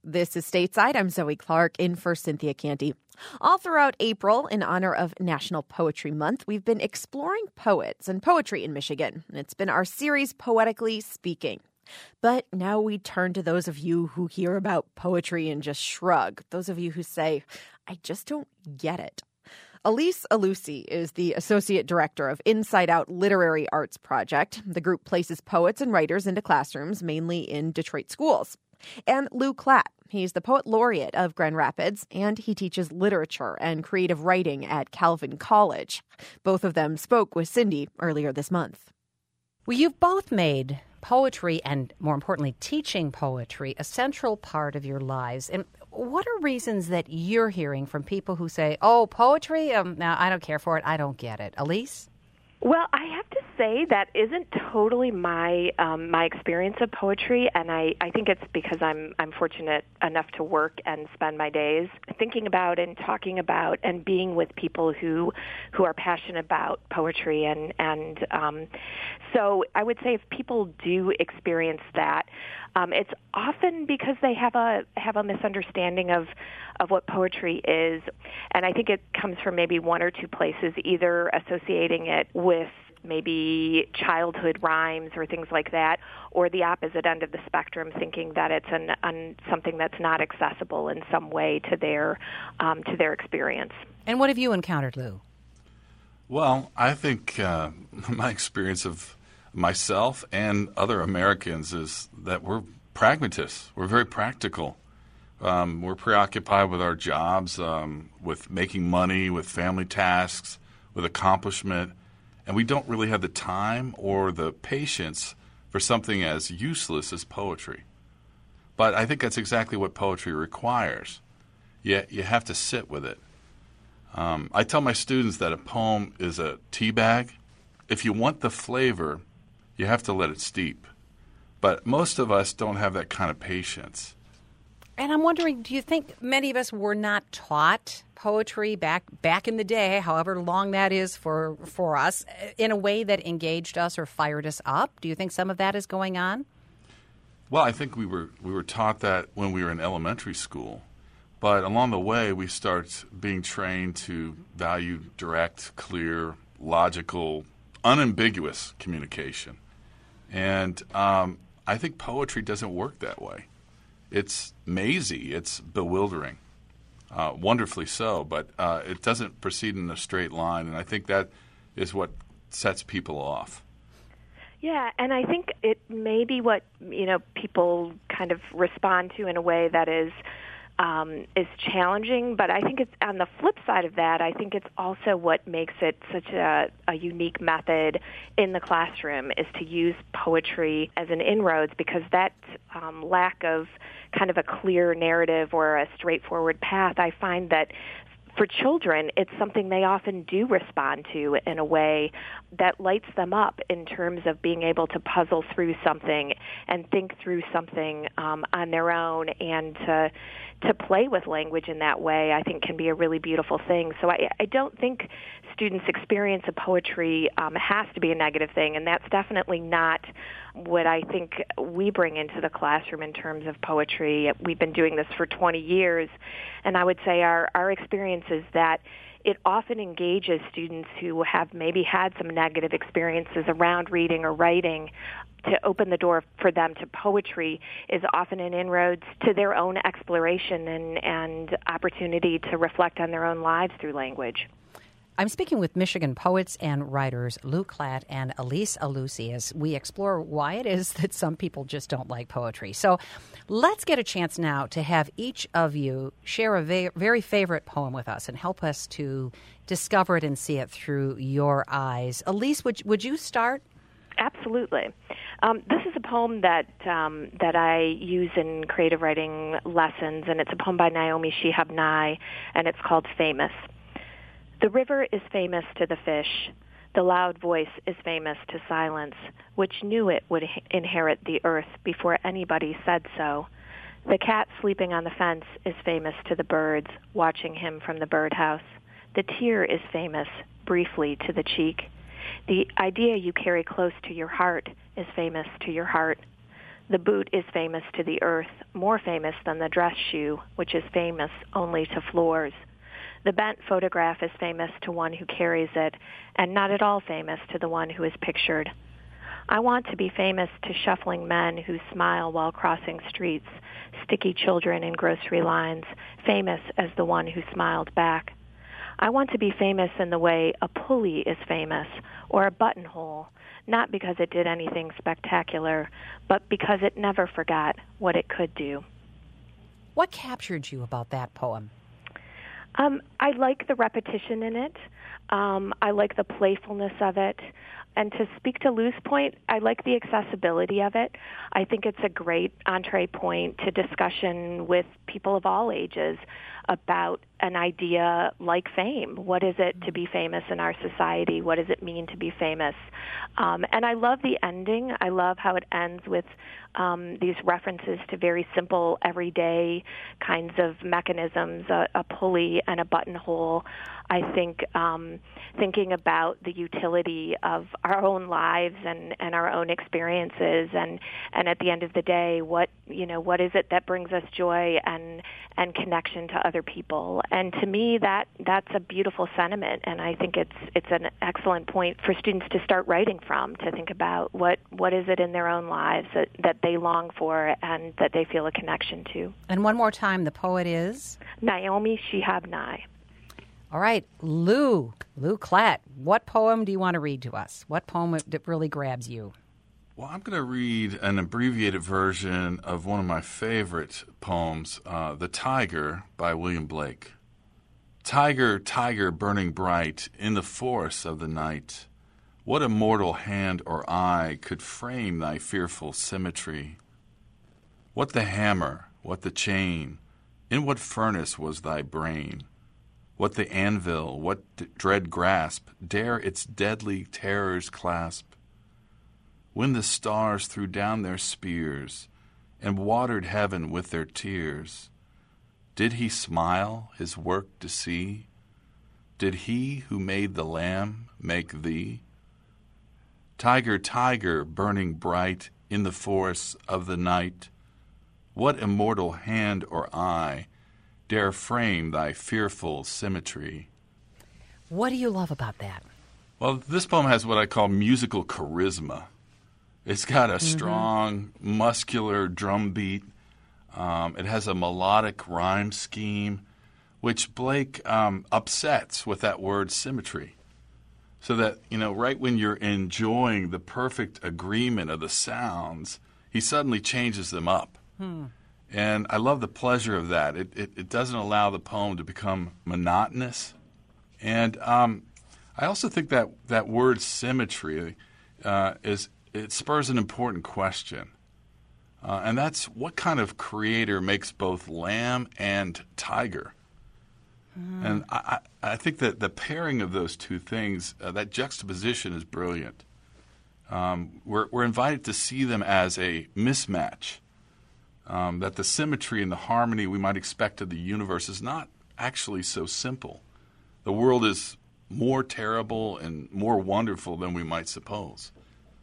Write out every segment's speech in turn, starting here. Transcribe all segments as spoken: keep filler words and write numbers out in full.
This is Stateside. I'm Zoe Clark in for Cynthia Canty. All throughout April, in honor of National Poetry Month, we've been exploring poets and poetry in Michigan. And it's been our series, Poetically Speaking. But now we turn to those of you who hear about poetry and just shrug. Those of you who say, I just don't get it. Elise Alusi is the Associate Director of Inside Out Literary Arts Project. The group places poets and writers into classrooms, mainly in Detroit schools. And Lou Klatt. He's the Poet Laureate of Grand Rapids, and he teaches literature and creative writing at Calvin College. Both of them spoke with Cindy earlier this month. Well, you've both made poetry and, more importantly, teaching poetry a central part of your lives. And what are reasons that you're hearing from people who say, oh, poetry? Um, no, I don't care for it. I don't get it. Elise? Well, I have to say that isn't totally my um, my experience of poetry, and I, I think it's because I'm I'm fortunate enough to work and spend my days thinking about and talking about and being with people who who are passionate about poetry, and and um, so I would say if people do experience that, um, it's often because they have a have a misunderstanding of of what poetry is, and I think it comes from maybe one or two places, either associating it with maybe childhood rhymes or things like that, or the opposite end of the spectrum, thinking that it's an, an something that's not accessible in some way to their um, to their experience. And what have you encountered, Lou? Well, I think uh, my experience of myself and other Americans is that we're pragmatists. We're very practical. Um, we're preoccupied with our jobs, um, with making money, with family tasks, with accomplishment, and we don't really have the time or the patience for something as useless as poetry. But I think that's exactly what poetry requires. You, you have to sit with it. Um, I tell my students that a poem is a tea bag. If you want the flavor, you have to let it steep. But most of us don't have that kind of patience. And I'm wondering, do you think many of us were not taught poetry back back in the day, however long that is for for us, in a way that engaged us or fired us up? Do you think some of that is going on? Well, I think we were we were taught that when we were in elementary school. But along the way, we start being trained to value direct, clear, logical, unambiguous communication. And um, I think poetry doesn't work that way. It's mazy. It's bewildering, uh, wonderfully so, but uh, it doesn't proceed in a straight line, and I think that is what sets people off. Yeah, and I think it may be what, you know, people kind of respond to in a way that is um, is challenging, but I think it's on the flip side of that, I think it's also what makes it such a, a unique method in the classroom is to use poetry as an inroads, because that um, lack of kind of a clear narrative or a straightforward path, I find that for children, it's something they often do respond to in a way that lights them up in terms of being able to puzzle through something and think through something um, on their own, and to to play with language in that way, I think can be a really beautiful thing. So I, I don't think students' experience of poetry um, has to be a negative thing, and that's definitely not what I think we bring into the classroom in terms of poetry. We've been doing this for twenty years, and I would say our, our experience is that it often engages students who have maybe had some negative experiences around reading or writing. To open the door for them to poetry is often an inroads to their own exploration and, and opportunity to reflect on their own lives through language. I'm speaking with Michigan poets and writers Lou Klatt and Elise Alusi as we explore why it is that some people just don't like poetry. So let's get a chance now to have each of you share a va- very favorite poem with us and help us to discover it and see it through your eyes. Elise, would, would you start? Absolutely. Um, this is a poem that um, that I use in creative writing lessons, and it's a poem by Naomi Shihab Nye, and it's called Famous. The river is famous to the fish. The loud voice is famous to silence, which knew it would inherit the earth before anybody said so. The cat sleeping on the fence is famous to the birds, watching him from the birdhouse. The tear is famous, briefly, to the cheek. The idea you carry close to your heart is famous to your heart. The boot is famous to the earth, more famous than the dress shoe, which is famous only to floors. The bent photograph is famous to one who carries it, and not at all famous to the one who is pictured. I want to be famous to shuffling men who smile while crossing streets, sticky children in grocery lines, famous as the one who smiled back. I want to be famous in the way a pulley is famous, or a buttonhole, not because it did anything spectacular, but because it never forgot what it could do. What captured you about that poem? Um, I like the repetition in it. Um, I like the playfulness of it. And to speak to Lou's point, I like the accessibility of it. I think it's a great entree point to discussion with people of all ages about an idea like fame. What is it to be famous in our society? What does it mean to be famous? Um, and I love the ending. I love how it ends with um, these references to very simple, everyday kinds of mechanisms, a, a pulley and a buttonhole. I think um, thinking about the utility of our own lives and, and our own experiences, and, and at the end of the day, what you know, what is it that brings us joy and and connection to other people? And to me, that that's a beautiful sentiment, and I think it's it's an excellent point for students to start writing from, to think about what, what is it in their own lives that, that they long for and that they feel a connection to. And one more time, the poet is? Naomi Shihab Nye. All right, Lou, Lou Klatt, what poem do you want to read to us? What poem that really grabs you? Well, I'm going to read an abbreviated version of one of my favorite poems, uh, The Tiger by William Blake. Tiger, tiger burning bright in the forests of the night, what immortal hand or eye could frame thy fearful symmetry? What the hammer, what the chain, in what furnace was thy brain? What the anvil, what dread grasp dare its deadly terrors clasp? When the stars threw down their spears and watered heaven with their tears, did he smile his work to see? Did he who made the lamb make thee? Tiger, tiger, burning bright in the forests of the night, what immortal hand or eye dare frame thy fearful symmetry? What do you love about that? Well, this poem has what I call musical charisma. It's got a Mm-hmm. strong, muscular drum beat. Um, it has a melodic rhyme scheme, which Blake um, upsets with that word symmetry. So that, you know, right when you're enjoying the perfect agreement of the sounds, he suddenly changes them up. Hmm. And I love the pleasure of that. It, it, it doesn't allow the poem to become monotonous. And um, I also think that that word symmetry uh, is it spurs an important question. Uh, and that's, what kind of creator makes both lamb and tiger? Mm. And I, I, I think that the pairing of those two things, uh, that juxtaposition is brilliant. Um, we're, we're invited to see them as a mismatch. Um, that the symmetry and the harmony we might expect of the universe is not actually so simple. The world is more terrible and more wonderful than we might suppose.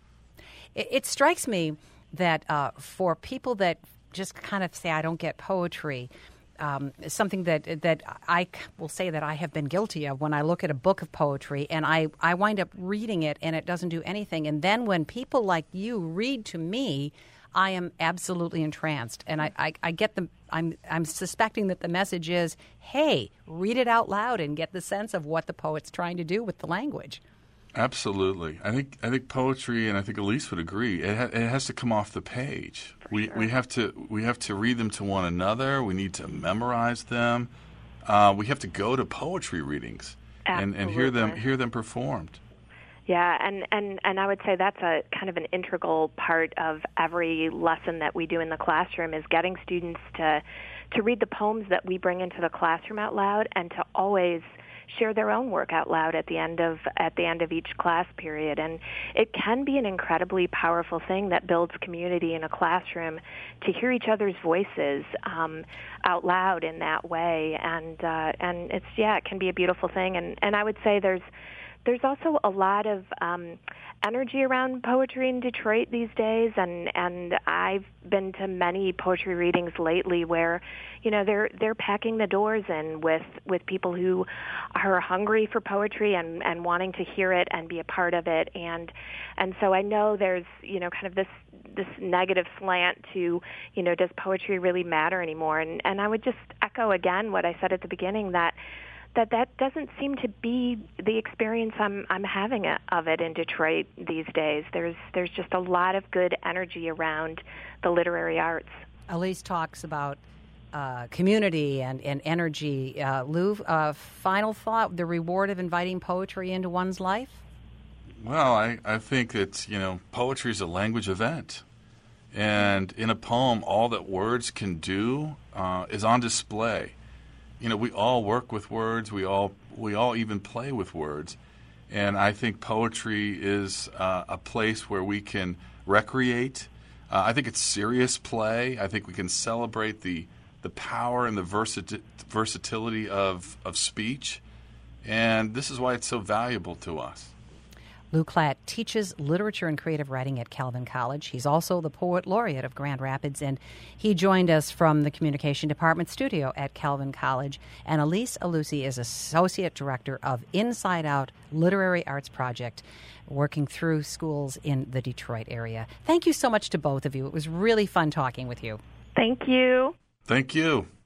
It, it strikes me that uh, for people that just kind of say, I don't get poetry, um, something that that I will say that I have been guilty of when I look at a book of poetry and I, I wind up reading it and it doesn't do anything. And then when people like you read to me, I am absolutely entranced, and I, I, I get the. I'm I'm suspecting that the message is, hey, read it out loud and get the sense of what the poet's trying to do with the language. Absolutely, I think I think poetry, and I think Elise would agree. It, ha- it has to come off the page. For we sure. we have to we have to read them to one another. We need to memorize them. Uh, we have to go to poetry readings and, and hear them hear them performed. Yeah, and, and, and I would say that's a kind of an integral part of every lesson that we do in the classroom, is getting students to to read the poems that we bring into the classroom out loud, and to always share their own work out loud at the end of at the end of each class period. And it can be an incredibly powerful thing that builds community in a classroom, to hear each other's voices um, out loud in that way. And uh, and it's yeah, it can be a beautiful thing. And and I would say there's there's also a lot of um, energy around poetry in Detroit these days, and and I've been to many poetry readings lately where, you know, they're they're packing the doors in with with people who are hungry for poetry and and wanting to hear it and be a part of it, and and so I know there's, you know, kind of this this negative slant to, you know, does poetry really matter anymore? And and I would just echo again what I said at the beginning, that that that doesn't seem to be the experience I'm I'm having of it in Detroit these days. There's there's just a lot of good energy around the literary arts. Elise talks about uh, community and, and energy. Uh, Lou, uh, final thought, the reward of inviting poetry into one's life? Well, I, I think that, you know, poetry is a language event. And in a poem, all that words can do uh, is on display. You know, we all work with words. We all we all even play with words. And I think poetry is uh, a place where we can recreate. Uh, I think it's serious play. I think we can celebrate the the power and the versit- versatility of, of speech. And this is why it's so valuable to us. Lou Klatt teaches literature and creative writing at Calvin College. He's also the Poet Laureate of Grand Rapids, and he joined us from the Communication Department studio at Calvin College. And Elise Alusi is Associate Director of Inside Out Literary Arts Project, working through schools in the Detroit area. Thank you so much to both of you. It was really fun talking with you. Thank you. Thank you.